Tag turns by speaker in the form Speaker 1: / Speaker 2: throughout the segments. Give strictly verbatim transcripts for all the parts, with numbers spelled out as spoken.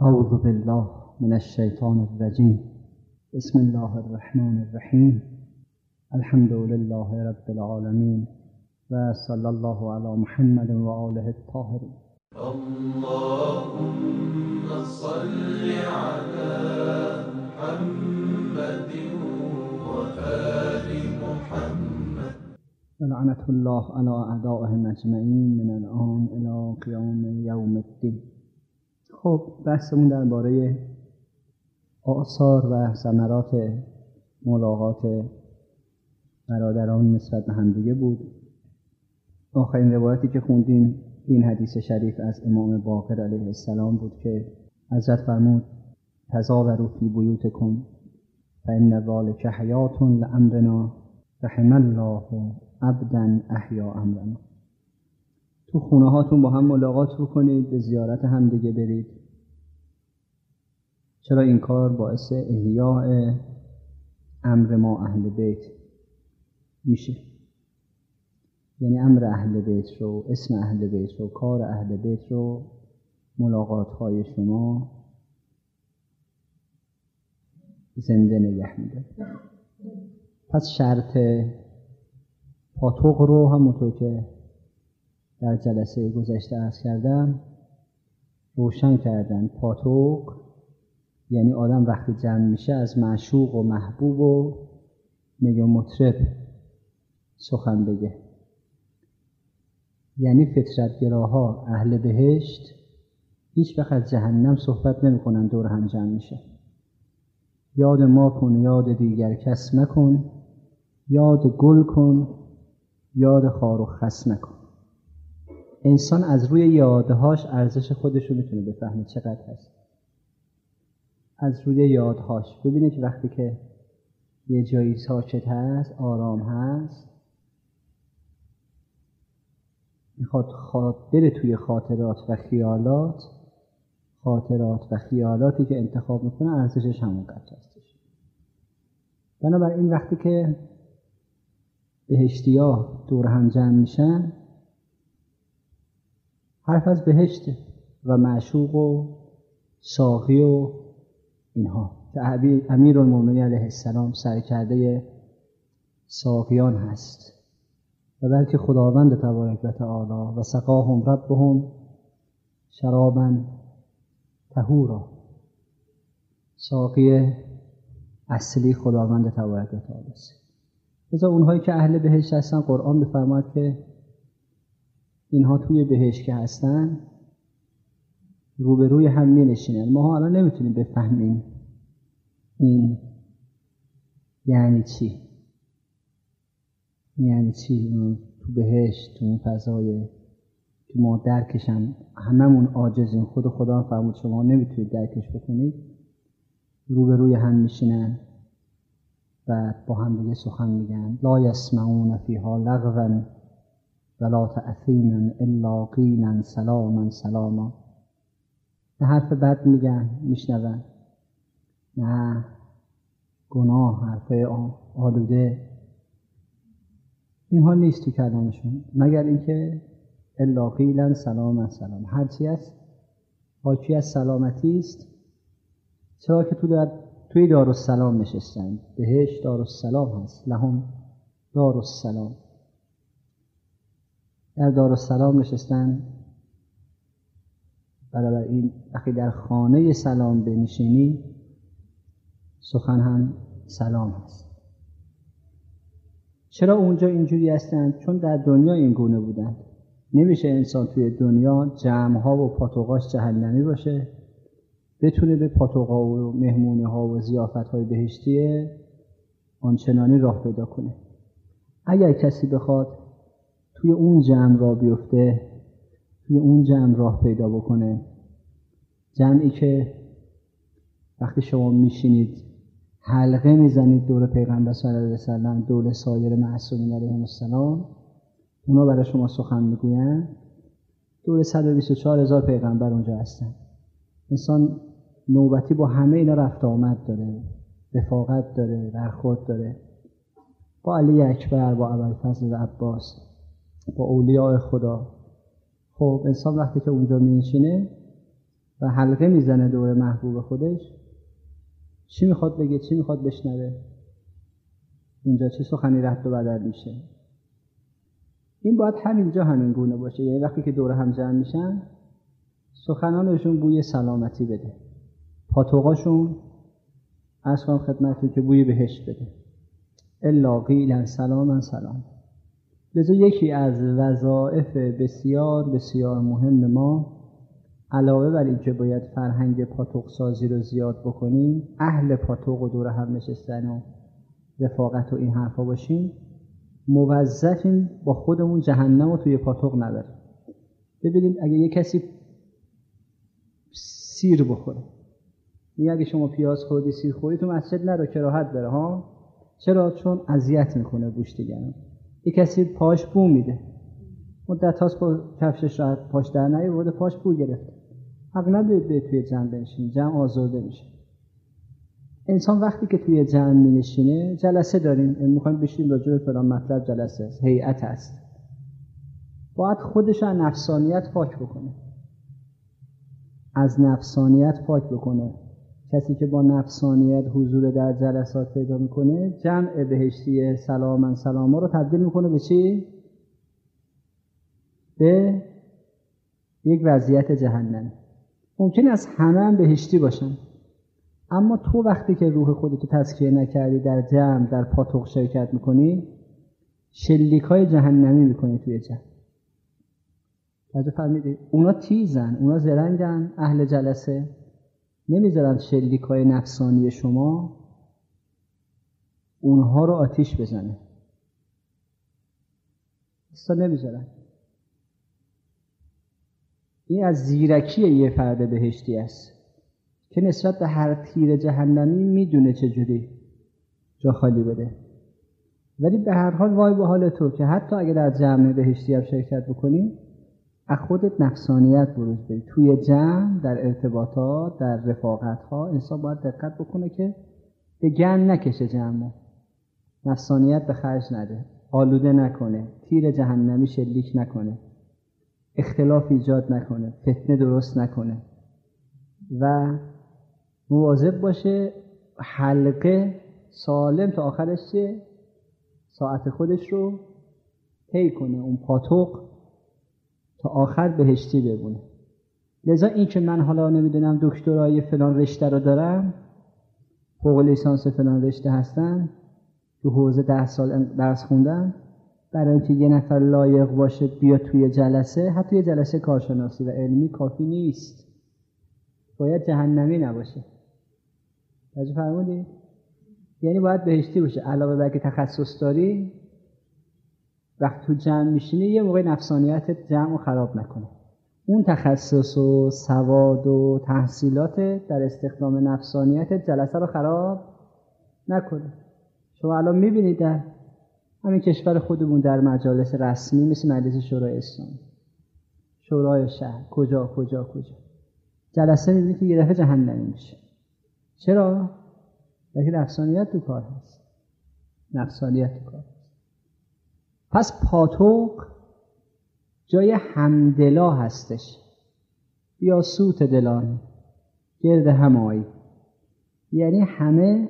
Speaker 1: اعوذ بالله من الشیطان الرجیم. بسم الله الرحمن الرحیم. الحمد لله رب العالمین و صلی الله علی محمد و آله الطاهرین.
Speaker 2: اللهم صل على محمد و آل محمد.
Speaker 1: لعنة الله على اعدائهم اجمعین من الان الی قیام یوم الدین. خب بحثمون درباره آثار و ثمرات ملاقات برادران نسبت به همدیگه بود. آخرین روایتی که خوندیم این حدیث شریف از امام باقر علیه السلام بود که حضرت فرمود تزاوروا فی بیوتکم فإن ذلک حیاة لامرنا رحم الله عبدا احیا امرنا. تو خونه هاتون با هم ملاقات بکنید، به زیارت هم دیگه برید. چرا این کار باعث احیاء امر ما اهل بیت میشه؟ یعنی امر اهل بیت رو، اسم اهل بیت رو، کار اهل بیت رو ملاقات های شما زنده نگه میده. پس شرط پاتوق رو همونطور که در جلسه گذشته عرض کردم روشن کردن. پاتوق یعنی آدم وقتی جمع میشه از معشوق و محبوب و میگه مطرب سخن بگه. یعنی فطرتگراها اهل بهشت هیچ وقت از جهنم صحبت نمی کنن، دور هم جمع میشه. یاد ما کن یاد دیگر کس مکن، یاد گل کن یاد خار و خس مکن. انسان از روی یادهاش ارزش خودش رو میتونه بفهمه چقدر هست. از روی یادهاش ببینه که وقتی که یه جایی ساکت هست، آرام هست، میخواد خواد بره توی خاطرات و خیالات. خاطرات و خیالاتی که انتخاب میکنه ارزشش همونقدر هستش. بنابراین وقتی که بهشتی‌ها دور هم جمع میشن حرف از بهشت و معشوق و ساقی و اینها که امیرالمومنین علیه السلام سرکرده ساقیان هست و بلکه خداوند تبارک و تعالی و سقاهم ربهم شرابا طهورا. ساقی اصلی خداوند تبارک و تعالی است. مثلا اونهایی که اهل بهشت هستن قرآن می‌فرماید که اینها توی بهشت که هستن روبروی هم می‌نشینن. ما الان نمیتونیم بفهمیم این یعنی چی. یعنی چی تو بهشت، تو اون فضای که ما درکش هم هممون عاجزیم. خود خدا فرمود شما نمیتونید درکش بکنید. روبروی هم میشینن و با هم دیگه سخن میگن. لا یسمعون فیها لغوا ولا تأثیما الا قیلا سلاما سلاما. نه حرف بد میگن میشنون، نه گناه، حرف آلوده، اینها نیست تو کلامشون، مگر اینکه الا قیلا سلاما سلاما. هرچی است حاکی از سلامتی است. چرا که تو در توی دارالسلام نشستن. بهشت دارالسلام هست. لهم دارالسلام. در دارالسلام نشستن. برای این وقتی در خانه سلام بنشینی سخن هم سلام هست. چرا اونجا اینجوری هستند؟ چون در دنیا این گونه بودند. نمیشه انسان توی دنیا جمعها و پاتوقاش جهنمی باشه بتونه به پاتوقا و مهمونی ها و ضیافت های بهشتی آنچنانی راه پیدا کنه. اگر کسی بخواد توی اون جمع راه بیفته، توی اون جمع راه پیدا بکنه، جمعی که وقتی شما میشینید حلقه میزنید دور پیغمبر صلی الله علیه و سلم، دور سایر معصومین علیهم السلام، اونا برای شما سخن میگوین، دور صد و بیست و چهار هزار پیغمبر اونجا هستن. انسان نوبتی با همه اینا رفت آمد داره، رفاقت داره، برخورد داره، با علی اکبر، با ابوالفضل و عباس، با اولیاء خدا. خب انسان وقتی که اونجا میشینه و حلقه میزنه دور محبوب خودش، چی میخواد بگه، چی میخواد بشنوه، اونجا چه سخنی رد و بدل میشه. این باید همینجا همین گونه باشه. یعنی وقتی که دور هم جمع میشن سخنانشون بوی سلامتی بده، پاتوقاشون عرض کنم خدمتتون که بوی بهشت بده. الا قیلا سلاما سلام. لذا یکی از وظایف بسیار بسیار مهم ما، علاوه بر این که باید فرهنگ پاتوق سازی رو زیاد بکنیم، اهل پاتوق و دور هم نشستن و رفاقت و این حرفا باشیم، موظفیم با خودمون جهنم رو توی پاتوق نداریم. ببینید اگه یه کسی سیر بخوره، میگه اگه شما پیاز خوردی سیر خوردی تو مسجد نرو، کراهت داره ها. چرا؟ چون اذیت میکنه گوشت دیگران. یه کسی پاش بو میده، مدت هاست با کفشش راحت پاش در نیاورده، پاش بو گرفته، حق ندارید به توی جمع بنشین، جمع آزرده میشه. انسان وقتی که توی جمع می نشینه، جلسه داریم میخوایم بشینیم راجع به فلان مطلب، جلسه است، هیئت است، باید خودش از نفسانیت پاک بکنه، از نفسانیت پاک بکنه. کسی که با نفسانیت حضور در جلسات پیدا میکنه، جمع بهشتی سلاما سلاما رو تبدیل میکنه به چی؟ به یک وضعیت جهنمی. ممکنه از همه هم بهشتی باشن، اما تو وقتی که روح خودتو تزکیه نکردی، در جمع در پاتوق شرکت میکنی، شلیکای جهنمی میکنی توی جمع. توجه فرمودید؟ اونا تیزن، اونا زرنگن، اهل جلسه نمیذارن شلیکای نفسانی شما اونها رو آتیش بزنه، اصلا نمیذارن. این از زیرکی یه فرد بهشتی است که نسبت به هر تیر جهنمی میدونه چجوری جا خالی بده. ولی به هر حال وای به حال تو که حتی اگه در جمع بهشتی هم شرکت بکنی، از خودت نفسانیت بروز بدی. توی جمع، در ارتباطات، در رفاقت‌ها انسان باید دقت بکنه که به گن نکشه جمعو، نفسانیت به خرج نده، آلوده نکنه، تیر جهنمی شلیک نکنه، اختلاف ایجاد نکنه، فتنه درست نکنه و مواظب باشه حلقه سالم تا آخرش ساعت خودش رو طی کنه، اون پاتوق تا آخر بهشتی ببونه. لذا این که من حالا نمیدونم دکترای فلان رشته رو دارم، فوق لیسانس فلان رشته هستن، تو حوزه ده سال درس خوندن، برای اینکه یه نفر لایق باشه بیا توی جلسه، حتی یه جلسه کارشناسی و علمی کافی نیست، باید جهنمی نباشه. توجه فرمودید؟ یعنی باید بهشتی باشه. علاوه بر که تخصص داری، وقتی تو جمع میشینی یه موقع نفسانیت جمع رو خراب نکنه. اون تخصص و سواد و تحصیلات در استخدام نفسانیت جلسه رو خراب نکنه. شما الان میبینید در همین کشور خودمون در مجالس رسمی مثل مجلس شورای اسلامی، شورای شهر، کجا کجا کجا جلسه میبینید که یه دفعه جهنمی میشه. چرا؟ بلکه نفسانیت تو کار هست، نفسانیت تو کار هست. پس پاتوق جای همدلا هستش، یا سوت دلان گرد همایی، یعنی همه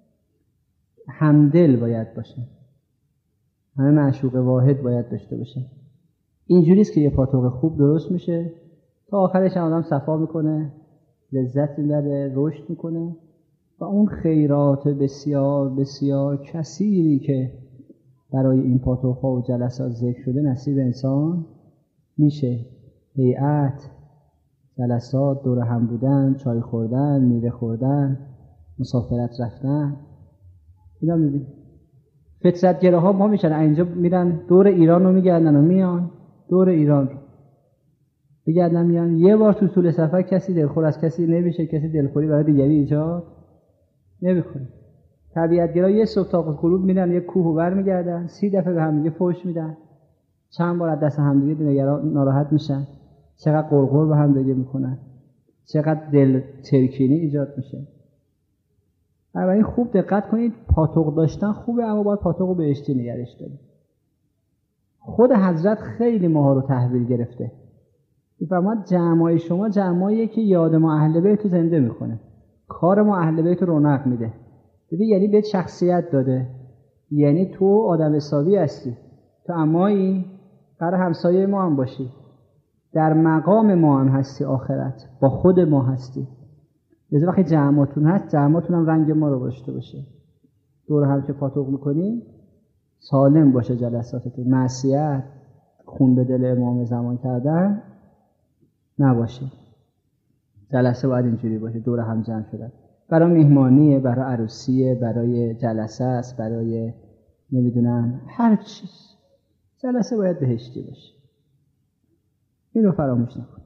Speaker 1: همدل باید باشه، همه معشوق واحد باید داشته باشه. اینجوریست که یه پاتوق خوب درست میشه، تا آخرش هم آدم صفا میکنه، لذت میبره، رشد میکنه و اون خیرات بسیار بسیار کثیری که برای این پاتوق‌ها و جلسات ذکر شده نصیب انسان میشه. هیئت، جلسات، دور هم بودن، چای خوردن، میوه خوردن، مسافرت رفتن، اینا میبینید. فطرتگره ها ما میشن اینجا میرن دور ایران رو میگردن و میان دور ایران رو بگردن میان. یه بار تو طول سفر کسی دلخور از کسی نمیشه، کسی دلخوری برای دیگری ایجاد نمیکنه. طبیعتگرا یه صبح تا غروب میرن یه کوه بر میگردن، سی دفعه به هم دیگه فحش میدن، چند بار از دست هم دیگه نگران ناراحت میشن، چقدر قرقر به هم دیگه میکنن، چقدر دل ترکینی ایجاد میشه. بنابراین خوب دقت کنید، پاتوق داشتن خوبه، اما باید پاتوق رو بهشتی نگرش دارید. خود حضرت خیلی ماها رو تحویل گرفته. میفرماد جمعای شما جمعاییه که یاد ما اهل بیت رو زنده میکنه، کار ما اهل بیت رو رونق میده. ببین یعنی بهت شخصیت داده، یعنی تو آدم حسابی هستی، تو امایی برای همسایه ما هم باشی، در مقام ما هم هستی، آخرت با خود ما هستی. لذا وقتی جمعاتون هست، جمعاتون هم رنگ ما رو داشته باشه، دور هم که پاتوق میکنی سالم باشه جلساتتون، معصیت خون به دل امام زمان کردن نباشه. جلسه باید اینجوری باشه، دور هم جمع شدن، برای مهمانیه، برای عروسیه، برای جلسه است، برای نمیدونم هر چیز. جلسه باید بهشتی باشه، اینو فراموش نکن.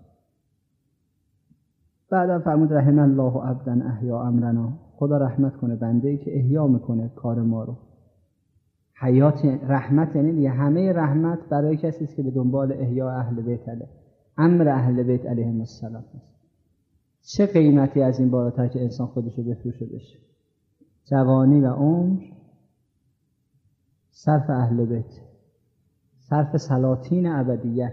Speaker 1: بعدم فرمود رحم الله عبدا احیا امرنا، خدا رحمت کنه بنده‌ای که احیا میکنه کار ما رو. حیات رحمت یعنی همه رحمت برای کسی است که به دنبال احیا اهل بیت علیه امر اهل بیت علیهم السلام است. چه قیمتی از این بالاتر که انسان خودشو بفروشه بشه، جوانی و عمر صرف اهل بیت، صرف سلاطین ابدیت،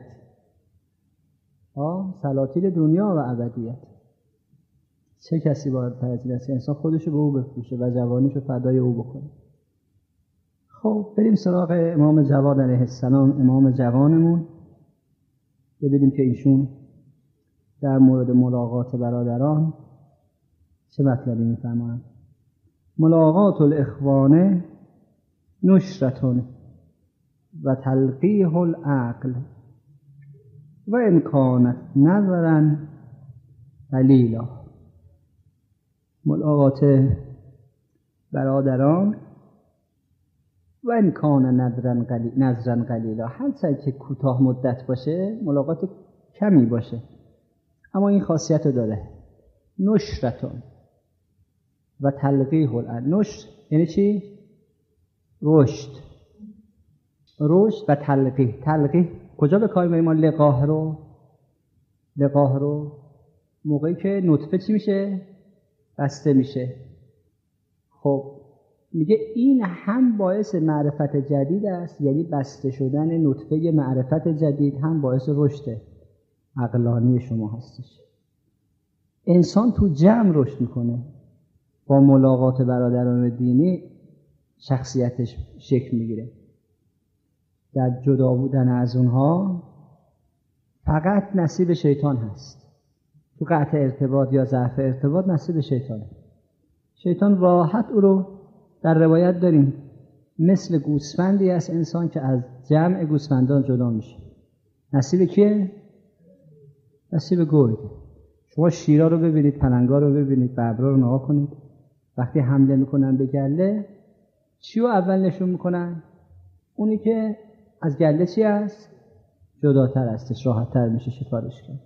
Speaker 1: آه سلاطین دنیا و ابدیت. چه کسی بالاتر از این است که انسان خودشو به او بفروشه و جوانیشو فدای او بکنه. خب بریم سراغ امام جواد علیه السلام، امام جوانمون. ببینیم که ایشون در مورد ملاقات برادران چه مطلبی میفرمایند. ملاقات الاخوان نشرتون و تلقیح العقل و امکانت نظرا قلیلا. ملاقات برادران و امکان نظرا قلیلا، نظرا قلیلا، هر چقدر که کوتاه مدت باشه، ملاقات کمی باشه، اما این خاصیت رو داره. نشرتون و تلقیح العقل. نشر یعنی چی؟ رشد. رشد و تلقیح. تلقیح کجا به کار می‌بریم ما لقاح رو؟ لقاح رو موقعی که نطفه چی میشه؟ بسته میشه. خب میگه این هم باعث معرفت جدید است، یعنی بسته شدن نطفه معرفت جدید هم باعث رشد عقلانی شما هستش. انسان تو جمع رشد میکنه، با ملاقات برادران دینی شخصیتش شکل میگیره. در جدا بودن از اونها فقط نصیب شیطان هست. تو قطع ارتباط یا ضعف ارتباط نصیب شیطانه. شیطان راحت او رو در روایت داریم مثل گوسفندی است انسان که از جمع گوسفندان جدا میشه. نصیب کیه؟ نصیب گرگ. شما شیرا رو ببینید، پلنگا رو ببینید، ببرا رو نگاه کنید، وقتی حمله میکنن به گله چی رو اول نشون میکنن؟ اونی که از گله چی است؟ جداتر هستش، راحت‌تر میشه شکارش کرد.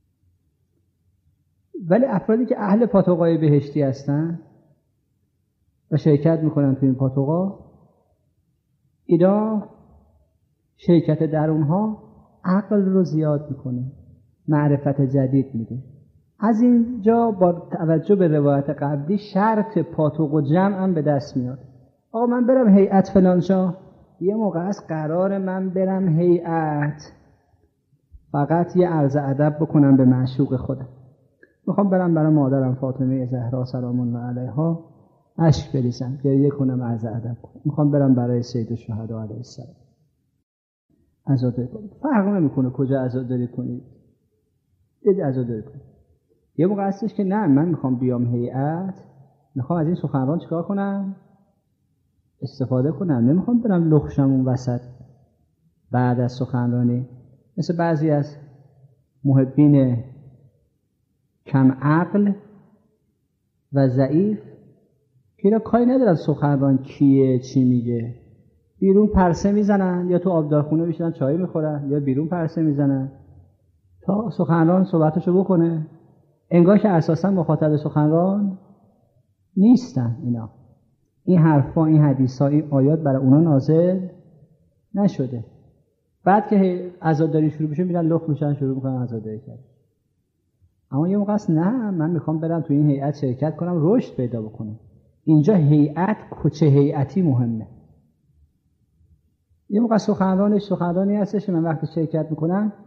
Speaker 1: ولی افرادی که اهل پاتوقای بهشتی هستن و شرکت میکنن تو این پاتوقا، اینا شرکت در اونها عقل رو زیاد میکنه، معرفت جدید میده. از اینجا با توجه به روایت قبلی شرط پاتوق و جمع هم به دست میاد. آقا من برم هیئت فلانجا، یه موقع است قرار من برم هیئت فقط یه عرض ادب بکنم به معشوق خودم. میخوام برم برای مادرم فاطمه زهرا سلام الله علیها اشک بریزم، گریه کنم، عرض ادب کنم. میخوام برم برای سید الشهدا علیه السلام عزاداری کنم. فرق نمیکنه کجا عزاداری کنید، دید عزاداری کنید. یه موقع هستش که نه من میخوام بیام هیئت، میخوام از این سخنران چیکار کنم؟ استفاده کنم. نمیخوام برم لخشم اون وسط بعد از سخنرانی، مثل بعضی از محبین کم عقل و ضعیف که اینا کاری ندارن سخنران کیه چی میگه، بیرون پرسه میزنن یا تو آبدارخونه میشینن چای میخورن یا بیرون پرسه میزنن تا سخنران صحبتشو بکنه، انگار که اساسا مخاطب سخنران نیستن. اینا این حرفا، این حدیثا، این آیات برای اونا نازل نشده. بعد که عزاداری شروع بشه میرن لخت میشن شروع میکنن عزاداری کردن. اما یه موقع است نه من میخوام برم تو این هیئت شرکت کنم، رشد پیدا بکنم. اینجا هیئت کوچه هیئتی مهمه. یه موقع سخنرانش سخنرانی هستش که من وقتی شرکت میکنم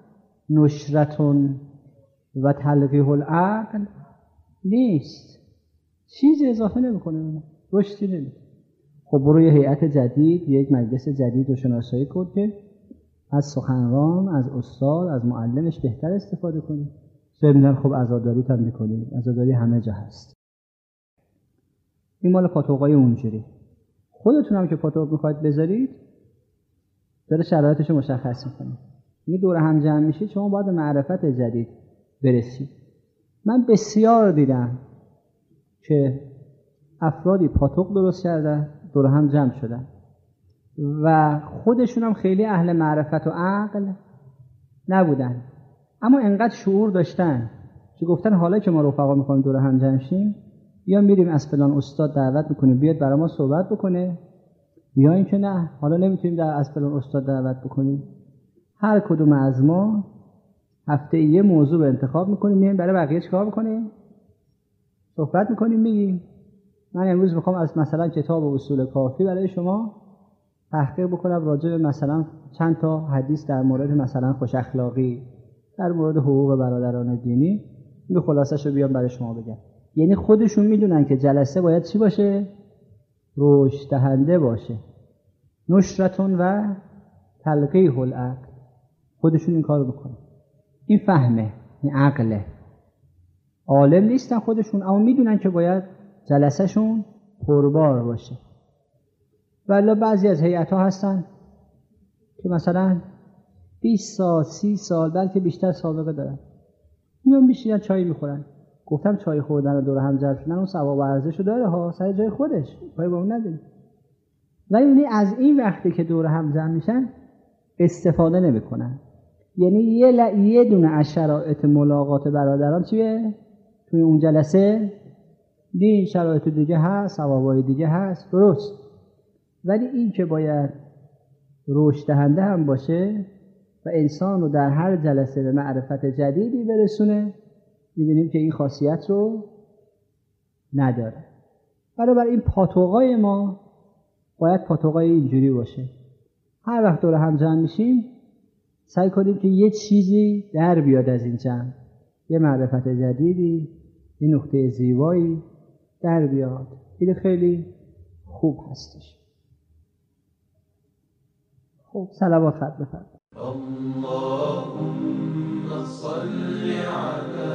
Speaker 1: نشرتون و تلقیح العقل نیست، چیزی اضافه نمیکنه، رشدی نمیکنه. خب برو یه هیئت جدید، یک مجلس جدید رو شناسایی کن که از سخنران، از استاد، از معلمش بهتر استفاده کنی. ضمن خب عزاداری هم میکنی، عزاداری همه جا هست. این مال پاتوقای اونجوری. خودتون هم که پاتوق میخواید بذارید داره شرایطش رو مشخص میکنه. میگه دور هم جمع میشید شما باید به معرفت جدید برسید. من بسیار دیدم که افرادی پاتوق درست کردن، دور هم جمع شدن و خودشون هم خیلی اهل معرفت و عقل نبودن، اما انقدر شعور داشتن که گفتن حالا که ما رفقا میخوایم دور هم جمع شیم، یا میریم از فلان استاد دعوت میکنیم بیاد برای ما صحبت بکنه، یا اینکه نه حالا نمیتونیم در از فلان استاد دعوت بکنیم. هر کدوم از ما هفته یه موضوع رو انتخاب میکنیم، میایم برای بقیه چیکار بکنیم؟ صحبت میکنیم. میگیم من امروز میخوام از مثلا کتاب اصول کافی برای شما تحقیق بکنم راجع به مثلا چند تا حدیث در مورد مثلا خوش اخلاقی، در مورد حقوق برادران دینی، این خلاصش رو بیام برای شما بگم. یعنی خودشون میدونن که جلسه باید چی باشه؟ رشد دهنده باشه. نشرتون و تلقیح العقل. خودشون این کارو بکنن. این فهمه، این عقله. عالم نیستن خودشون، اما میدونن که باید جلسهشون پربار باشه. ولی بعضی از هیئت‌ها هستن که مثلا بیست سال، سی سال بلکه بیشتر سابقه دارن، میان میشینن چای میخورن. گفتم چای خوردن و دور هم جمع شدن اون ثواب و ارزشو داره ها، سر جای خودش، پای با اون نداریم. ولی یعنی از این وقتی که دور هم جمع میشن استفاده نمیکنن. یعنی یه ل... یه دونه از شرایط ملاقات برادران چیه؟ توی اون جلسه دی شرایط دیگه هست، ثوابای دیگه هست، درست. ولی این که باید رشد دهنده هم باشه و انسان رو در هر جلسه به معرفت جدیدی برسونه، می‌بینیم که این خاصیت رو نداره. بنابراین این پاتوقای ما باید پاتوقای اینجوری باشه. هر وقت دور هم جمع میشیم سعی کنیم که یه چیزی در بیاد از این جمع، یه معرفت جدیدی، یه نقطه زیبایی در بیاد. این خیلی خوب هستش. خب صلوات خط بفرمایید.
Speaker 2: اللهم صل على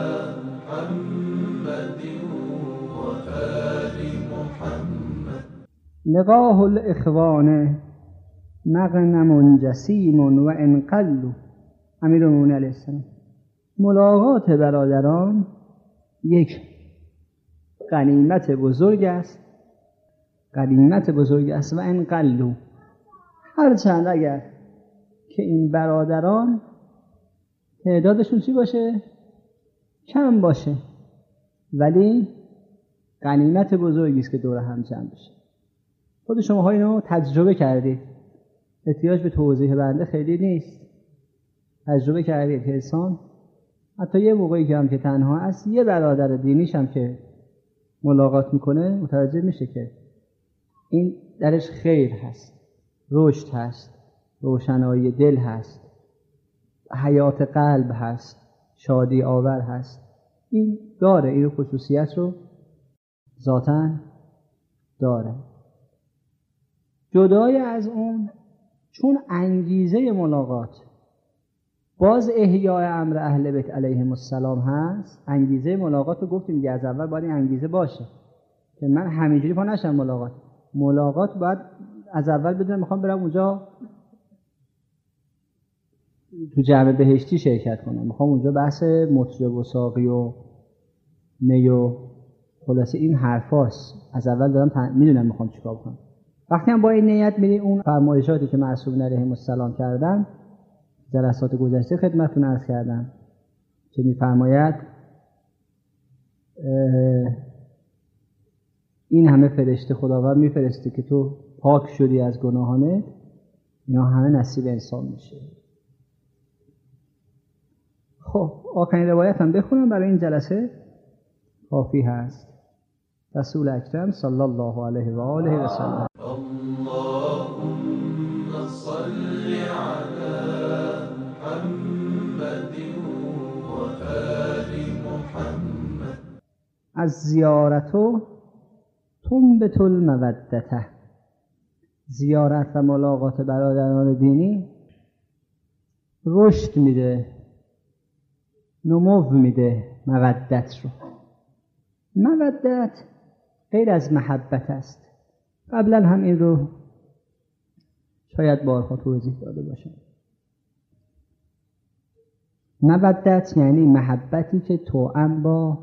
Speaker 2: محمد و آل محمد.
Speaker 1: لقاه الاخوان مغنم جسیم و انقل. امیرالمومنین علیه السلام. ملاقات برادران یک غنیمت بزرگ است، غنیمت بزرگ است و انقل، هرچند اگر که این برادران تعدادشون چی باشه؟ کم باشه، ولی غنیمت بزرگی است که دور هم جمع بشه. خود شماها اینو تجربه کردید، احتیاج به توضیح بنده خیلی نیست. تجربه کردید که انسان حتی یه موقعی که هم که تنها است، یه برادر دینیش هم که ملاقات میکنه متوجه میشه که این درش خیر هست، رشد هست، روشنایی دل هست، حیات قلب هست، شادی آور هست. این داره، این خصوصیت رو ذاتاً داره. جدای از اون، چون انگیزه ملاقات باز احیاء امر اهل بیت علیهم السلام هست، انگیزه ملاقات رو گفتیم دیگه، از اول باید این انگیزه باشه که من همینجوری پا نشم ملاقات. ملاقات باید از اول بدونم میخوام برم اونجا تو جمع بهشتی شرکت کنم، میخوام اونجا بحث مطرب و ساقی و می و خلاصه این حرفاست. از اول دارم تن... میدونم میخوام چیکار کنم. وقتی هم با این نیت میری اون فرمایشاتی که معصومین علیهم السلام کردن جلسات گذشته خدمتتون عرض کردم که میفرماید این همه فرشته خداوند میفرسته که تو پاک شدی از گناهانت، اینا همه نصیب انسان میشه. خب آخرین روایت هم بخونم برای این جلسه کافی هست. رسول اکرم صلی الله علیه و آله و سلم.
Speaker 2: اللهم صل على محمد
Speaker 1: از زیارتو تنبت المودته. زیارت و ملاقات برادران دینی رشد میده، نمو میده مودت رو. مودت غیر از محبت است. قبلا هم این رو شاید بارها توضیح داده باشم. مودت یعنی محبتی که توأم با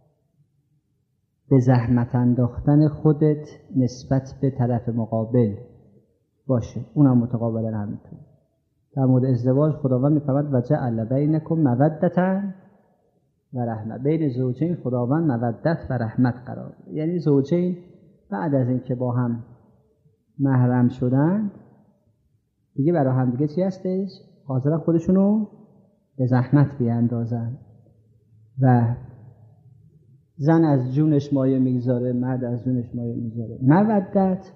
Speaker 1: به زحمت انداختن خودت نسبت به طرف مقابل باشه. اونم متقابلا همینطور. در مورد ازدواج خداوند میفرماید و جعل بینکم مودة و رحمت. بین زوجین خداوند مودت و رحمت قرار داد. یعنی زوجین بعد از اینکه با هم محرم شدن دیگه برای هم دیگه چی هستش؟ حاضرن خودشونو به زحمت بیاندازن و زن از جونش مایه میگذاره، مرد از جونش مایه میگذاره. مودت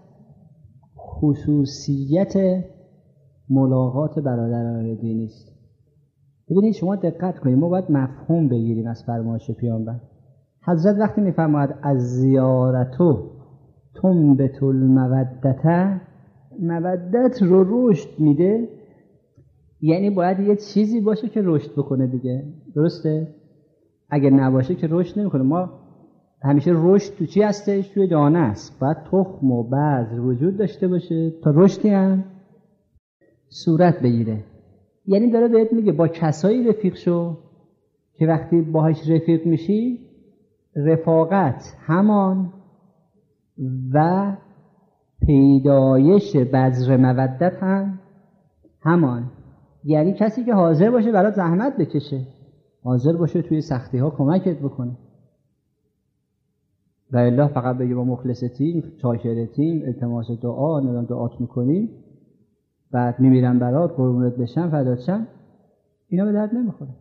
Speaker 1: خصوصیت ملاقات برادران دینی است. ببینید شما دقت کنید، ما باید مفهوم بگیریم از فرمایش پیامبر. حضرت وقتی میفرماید از زیارتو تنبت المودته، مودت رو رشد میده، یعنی باید یه چیزی باشه که رشد بکنه دیگه، درسته؟ اگه نباشه که رشد نمیکنه. ما همیشه رشد تو چی هستش؟ توی دانه است. باید تخم و بذر وجود داشته باشه تا رشدی هم صورت بگیره. یعنی داره بهت میگه با کسایی رفیق شو که وقتی باهاش رفیق میشی رفاقت همان و پیدایش بذر مودت هم همان. یعنی کسی که حاضر باشه برات زحمت بکشه، حاضر باشه توی سختی ها کمکت بکنه. و الا فقط بگی با مخلصتیم، چاکرتیم، التماس دعا، ندام دعات میکنیم، بعد میمیرم برات، قربونت بشم، فدات شم، اینا به درد نمیخوره.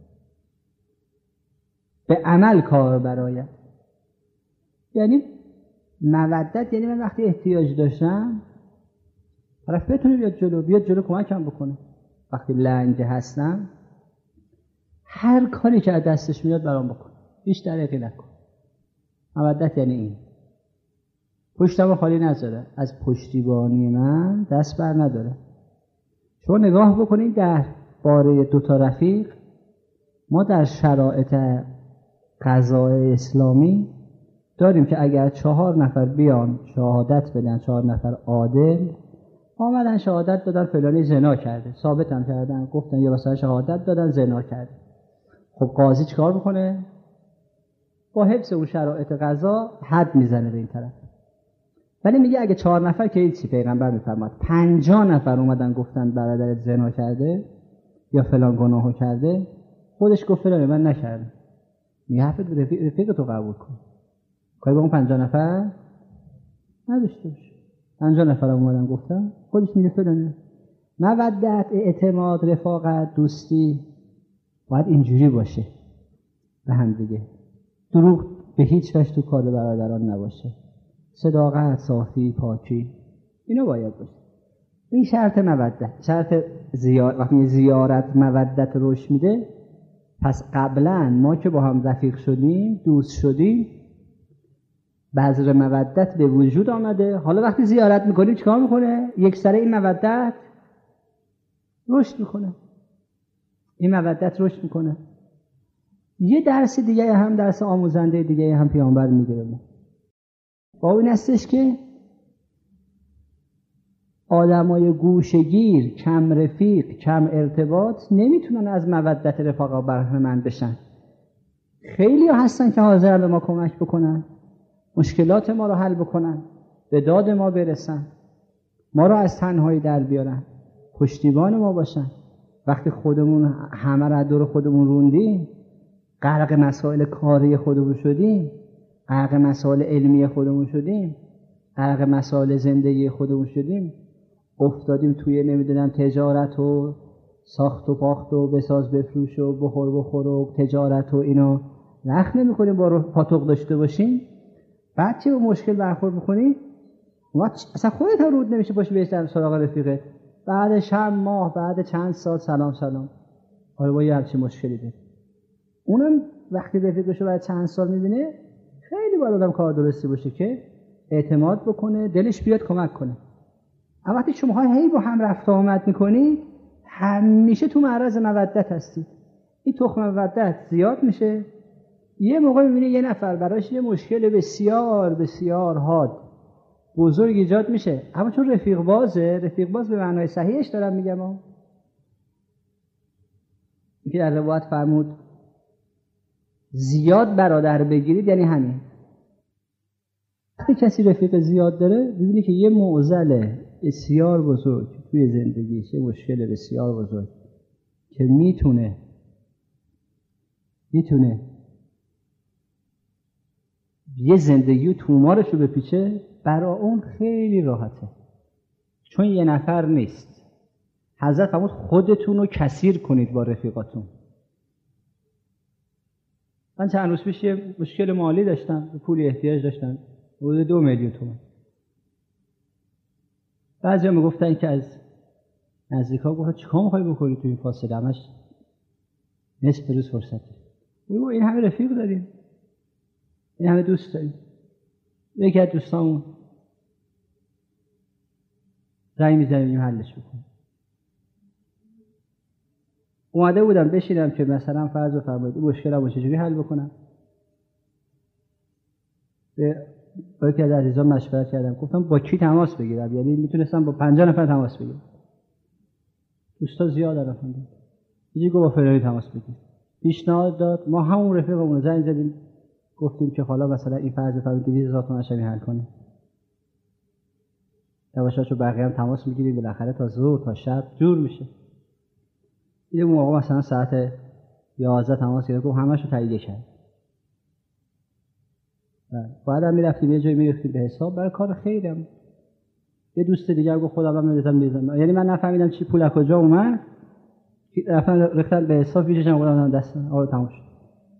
Speaker 1: به عمل کار برایت. یعنی مودت یعنی من وقتی احتیاج داشتم طرف بتونه بیاد جلو، بیاد جلو کمکم بکنه. وقتی لنگ هستم هر کاری که از دستش میاد برام بکن، هیچ دریغی نکن. مودت یعنی این. پشتم خالی نذاره، از پشتیبانی من دست بر نداره. شما نگاه بکنید در باره دو تا رفیق، ما در شرایط قضای اسلامی داریم که اگر چهار نفر بیان شهادت بدن، چهار نفر عادل آمدن شهادت دادن فلانی زنا کرده، ثابت هم کردن، گفتن یا مثلا شهادت دادن زنا کرده. خب قاضی چیکار میکنه؟ با حفظ اون شرایط قضا حد میزنه به این طرف. ولی میگه اگه چهار نفر که هیچی، پیغمبر میفرماد پنجاه نفر اومدن گفتن برادرت زنا کرده یا فلان گناهو کرده، خودش گفت فلان من نکردم، میگه حرفت رفیق, رفیق تو قبول کن. کاری با اون پنجاه نفر نداشته باشه. پنجاه نفر اومدن گفتن، خودش میگه فلان. مودت، اعتماد، رفاقت، دوستی باید اینجوری باشه به هم دیگه. دروغ به هیچ وجه تو کار برادران نباشه. صداقت، صافی، پاکی، اینا باید باشه. این شرط مودت. شرط زیارت. وقتی زیارت مودت روش میده، پس قبلا ما که با هم رفیق شدیم، دوست شدیم، بذر مودت به وجود آمده. حالا وقتی زیارت میکنیم چیکار میکنه؟ یک سره این مودت رشد میکنه. این مودت رشد میکنه. یه درس دیگه هم، درس آموزنده دیگه هم پیامبر میگه ما. با این هستش که آدمای گوشگیر، کم رفیق، کم ارتباط نمیتونن از مودت رفاقت بهره مند بشن. خیلی ها هستن که حاضرن به ما کمک بکنن، مشکلات ما رو حل بکنن، به داد ما برسن، ما رو از تنهایی در بیارن، پشتیبان ما باشن. وقتی خودمون همه را دور خودمون روندیم، غرق مسائل کاری خودمون شدیم، غرق مسائل علمی خودمون شدیم، غرق مسائل زندگی خودمون شدیم، افتادیم توی نمیدونم تجارت و ساخت و پاخت و بساز بفروش و بخور بخور و تجارت و اینا رخ نمی‌کنیم، با رو پاتوق داشته باشیم. بعد چه مشکل برخورد می‌کنی؟ اصلا خودت هم رود نمیشه باشی بهش در سراغ رفیقت. بعد چند ماه، بعد چند سال سلام سلام. آره با یه همچین مشکلی داره. اونم وقتی رفیقشو بعد چند سال می‌بینه خیلی باید آدم کار درستی باشه که اعتماد بکنه، دلش بیاد کمک کنه. اما وقتی شما هی با هم رفت آمد میکنید همیشه تو معرض مودت هستید. این تخم مودت زیاد میشه. یه موقع میبینی یه نفر براش یه مشکل بسیار بسیار حاد بزرگ ایجاد میشه، اما چون رفیق بازه، رفیق باز به معنای صحیحش دارم میگم ها، این که در روایت فرمود زیاد برادر بگیرید، یعنی همین. وقتی کسی رفیق زیاد داره ببینی که یه معضل بسیار بزرگ توی زندگیش، یه مشکل بسیار بزرگ که میتونه میتونه یه زندگی و تومارش رو بپیچه، برای اون خیلی راحته، چون یه نفر نیست. حضرت فرمود خودتون رو کثیر کنید با رفیقاتون. من چند روز پیش یه مشکل مالی داشتم، پولی احتیاج داشتم، حدود دو میلیون تومان. بعضیا میگفتن که از نزدیکا گفتن چیکار می‌خوای بکنی تو این فاصله، همش نصف روز فرصت. میگم این همه رفیق داریم، این همه دوست داریم. یکی از دوستامون زنگ می‌زنیم حلش بکنیم. اومده بودم بشینم که مثلا فرض بفرمایید این مشکلمو چجوری حل بکنم. به با یکی از عزیزان مشورت کردم، گفتم با کی تماس بگیرم، یعنی میتونستم با پنجاه نفر تماس بگیرم. دوستا زیاد رفتن، یکی گفت با فلانی تماس بگیر. پیشنهاد داد، ما همون رفیقمون رو زنگ زدیم گفتیم که حالا مثلا این فرض بفرمایید دویست هزار تومان شمی حل کنیم. یواشاشو بقیه هم تماس میگیریم، بالاخره تا ظهر تا شب جور میشه. یه موقع مثلا ساعت یازده تماس گرفت، گفت همه‌شو تایید کرد. بعد هم میرفتیم یه جایی میرفتیم به حساب برای کار خیرم. یه دوست دیگه گفت خدا من میذارم میذارم، یعنی من نفهمیدم چی پول از کجا اومد، رفتن رفتن به حساب پیششم گفتم دستم آره تموم شد.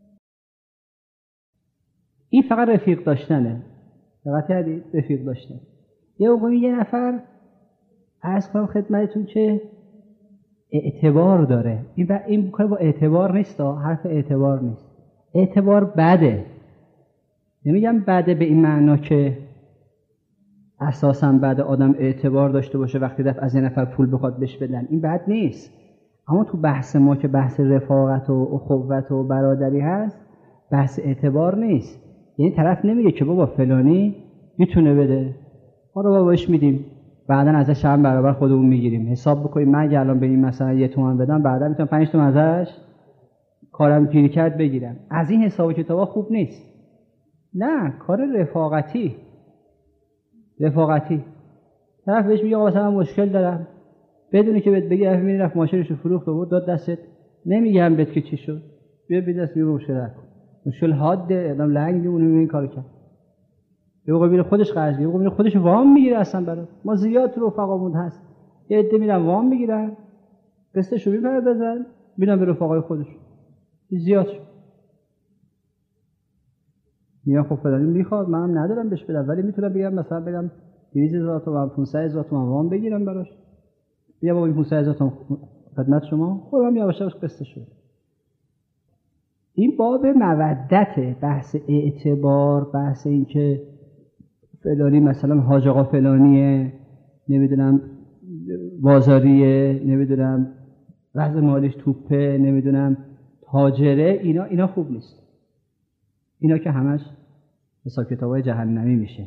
Speaker 1: این فقط رفیق داشتنه، فقط یعنی رفیق داشتن. یه موقعی یه نفر عرض کنم خدمتتون که اعتبار داره، این با این کار با اعتبار نیست، حرف اعتبار نیست. اعتبار بده، نمیگم بده به این معنا که اساساً بعد آدم اعتبار داشته باشه وقتی دفع از یه نفر پول بخواد بهش بدن، این بد نیست. اما تو بحث ما که بحث رفاقت و اخوت و برادری هست، بحث اعتبار نیست. یعنی طرف نمیگه که بابا فلانی میتونه بده، ما رو باباش میدیم، بعداً ازش هم برابر خودمون میگیریم. حساب بکنیم من اگه الان به این مثلا یه تومن بدم، بعداً میتونم پنج تومن ازش کارم گیری کرد بگیرم. از این حساب و کتابا خوب نیست. نه، کار رفاقتی رفاقتی طرف بهش میگه مثلا مشکل دارم، بدونی که بهت بگی رفت میری رفت ماشینشو فروخت و داد دستت، نمیگم بهت که چی شد، بیا بی دست میگه مشکل نکن، مشکل حاده، آدم لنگ میمونه این کارو کرد. یه موقع میره خودش قرض میگیره، میره خودش وام میگیره. اصلا برای ما زیاد تو رفقامون هست، یه عده میرن وام میگیرن، قسطشو میپردازن، میرن به رفقای خودش. زیاد شد. میگم خب فلانی میخواد، منم ندارم بهش بدم، ولی میتونم بگم مثلا بگم دویست هزار تومان پانصد هزار تومان وام بگیرم براش، بیا بابا این پانصد هزار تومان خدمت شما، خودم یواش یواش قسطش شد. این باب مودته، بحث اعتبار، بحث این که فلانی مثلا حاج آقا فلانیه، نمیدونم بازاریه، نمیدونم وضع مالیش توپه، نمیدونم تاجره، اینا اینا خوب نیست. اینا که همش حساب کتابای جهنمی میشه،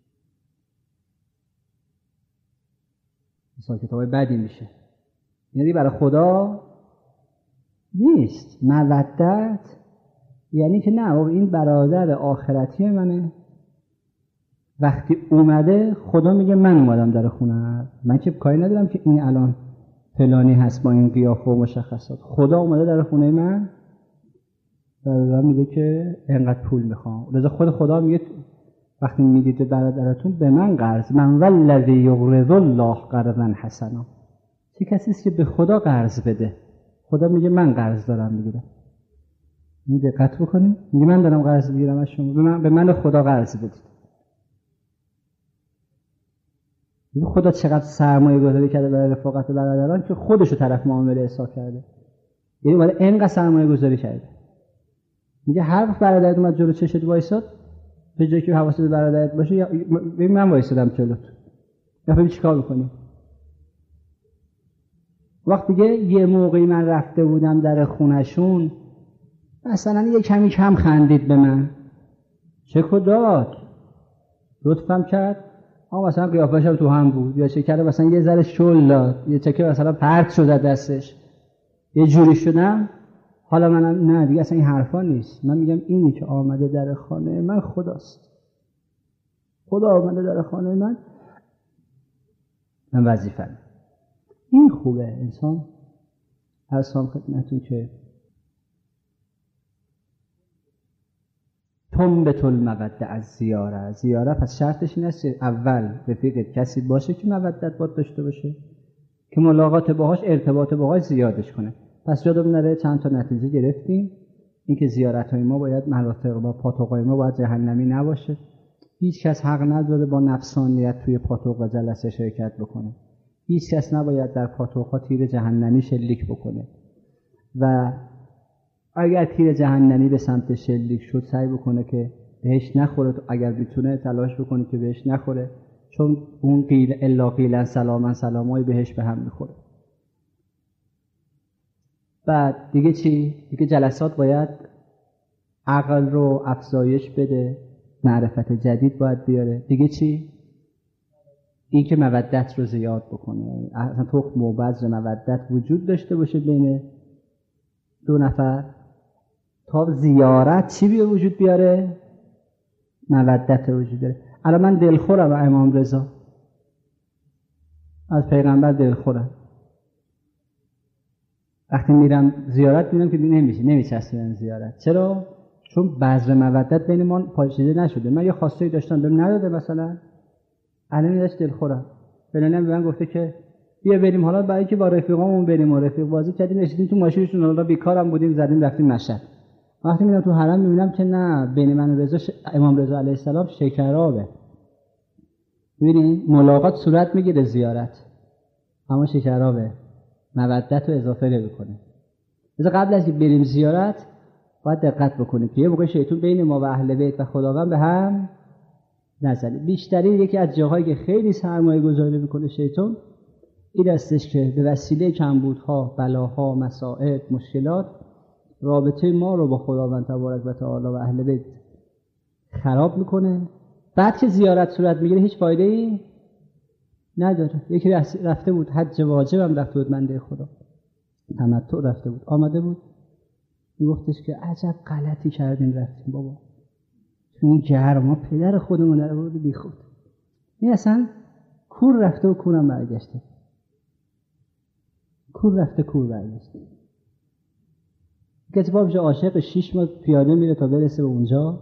Speaker 1: حساب کتابای بدی میشه. یعنی برای خدا نیست. مودت یعنی که نه این برادر آخرتی منه، وقتی اومده خدا میگه من اومدم در خونه، من که کاری ندارم که این الان فلانی هست با این قیافه و مشخصات، خدا اومده در خونه من و میگه که اینقدر پول میخوام. لذا خود خدا میگه وقتی میدید به برادرتون به من قرض، من والذی یقرض الله قرضا حسنا، چه کسی است که به خدا قرض بده. خدا میگه من قرض دارم میگیرم. این دقت بکنید، میگه من دارم قرض میگیرم از شما، به من, به من خدا قرض بدید. میگه خدا چقدر سرمایه گذاری کرده برای رفاقت برادران که خودشو طرف معامله حساب کرده، یعنی ولی اینقدر سرمایه گذاری کرده. میگه هر وقت برادرت اومد جلو چشت وایساد به جای که حواست به برادرت باشه یا ببین من وایسادم جلوت یا ببین چیکار میکنی. وقتی دیگه یه موقعی من رفته بودم در خونشون مثلا یه کمی کم خندید به من، چکو داد، لطفم کرد، آقا مثلا قیافش هم تو هم بود، یا چه کرده مثلا یه ذره شل داد، یه چکه مثلا پرت شده دستش، یه جوری شدم. حالا منم نه دیگه اصلا این حرفا نیست. من میگم اینی که آمده در خانه من خداست، خدا آمده در خانه من، من وظیفه‌ام. این خوبه انسان. هستم خدمتون که تنبت المودة از زیاره. زیاره پس شرطش این است اول رفیقت کسی باشه که مودت باید داشته باشه، که ملاقات باهاش ارتباط باهاش زیادش کنه. پس یادمون نره چند تا نتیجه گرفتیم. اینکه زیارت‌های ما باید مناطق با پاتوقای ما باید جهنمی نباشه. هیچ کس حق نداره با نفسانیت توی پاتوق و جلسه شرکت بکنه. هیچ کس نباید در پاتوق‌ها تیر جهنمی شلیک بکنه و اگر تیر جهنمی به سمت شلیک شد سعی بکنه که بهش نخوره. اگر میتونه تلاش بکنه که بهش نخوره، چون اون قیل الا قیلا سلاما سلامای بهش به هم میخوره. بعد دیگه چی؟ دیگه جلسات باید عقل رو افزایش بده، معرفت جدید باید بیاره. دیگه چی؟ این که مودت رو زیاد بکنه. اصلا تخم و بذر مودت وجود داشته باشه بین دو نفر تا زیارت چی بیا وجود بیاره؟ مودت رو وجود بیاره. الان من دلخورم امام رضا، از پیغمبر دلخورم. وقتی میرم زیارت میرم که نمیشه نمیچسته من زیارت. چرا؟ چون بذر مودت بین ما پاشیده نشده. من یه خواسته‌ای داشتم بهم نداده، مثلا الان میذاش دلخورم. بلنم به من گفته که بیا بریم، حالا برای اینکه با رفیقامون بریم و رفیق بازی کردیم نشیدیم تو ماشینشون، حالا بیکارم بودیم زدیم رفتیم مشهد. وقتی میرم تو حرم میبینم که نه، بین من و رضا ش... امام رضا علیه السلام شکرابه. ببینین ملاقات صورت میگیره زیارت، اما شکرابه، مودت رو اضافه نمیکنه. مثلا قبل از که بریم زیارت باید دقت بکنیم که یه موقع شیطان بین ما و اهل بیت و خداوند به هم نزنه. بیشتری یکی از جاهایی که خیلی سرمایه گذاری میکنه شیطان این استش که به وسیله کمبودها، بلاها، مصائب، مشکلات رابطه ما رو با خداوند تبارک و تعالی و اهل بیت خراب میکنه. بعد که زیارت صورت میگیره هیچ فایده ای نداره. یکی رفته بود حج واجب هم رفته بود، بنده خدا تمتع رفته بود، آمده بود میگفتش که عجب غلطی کردیم رفتیم بابا، تو این گرما پدر خودمون رو بود بی خود. این اصلا کور رفته و کورم برگشته، کور رفته کور برگشته. کسی بابش عاشق شیش ماه پیاده میره تا برسه به اونجا.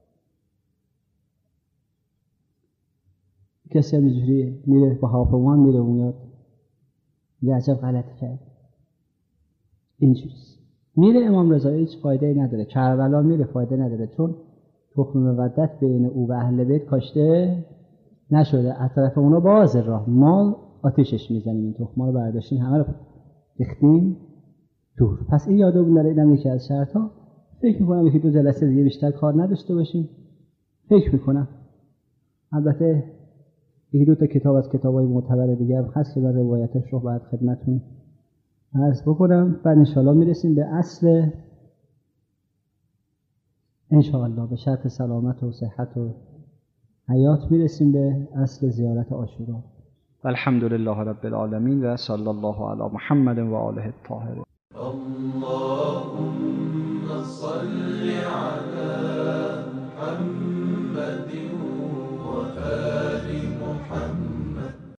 Speaker 1: کسی هم اینجوریه میره با هواپیما میره و میاد، یه عجب غلطی کرد. اینجوریست. میره امام رضا هیچ فایده ای نداره، کربلا میره فایده نداره، چون تخم مودت بین او و اهل بیت کاشته نشده. از طرف اونا باز راه، ما آتیشش میزنیم، این تخما رو برداشتیم همه رو ریختیم دور. پس این یادمون نره، اینم یکی از شرط‌ها. فکر میکنم یکی دو جلسه دیگه بیشتر کار نداشته باشیم. فکر میکنم البته یکی دو تا کتاب از کتابای معتبر دیگه هم هست که من روایتش رو بعد خدمتتون عرض بکنم. بعد انشاءالله میرسیم به اصل، انشاءالله به شرط سلامت و صحت و حیات میرسیم به اصل زیارت عاشورا. الحمدلله رب العالمین و صلی الله علی محمد و آله الطاهرین.